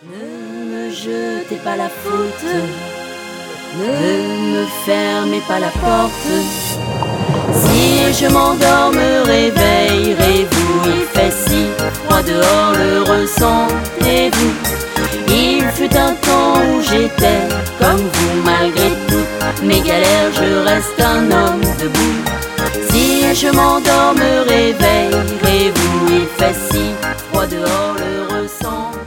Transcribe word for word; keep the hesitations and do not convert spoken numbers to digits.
Ne me jetez pas la faute, ne me fermez pas la porte. Si je m'endors, me réveillerez-vous? Il fait si froid dehors, le ressentez-vous? Il fut un temps où j'étais comme vous, malgré toutes mes galères, je reste un homme debout. Si je m'endors, me réveillerez-vous? Il fait si froid dehors, le ressentez-vous?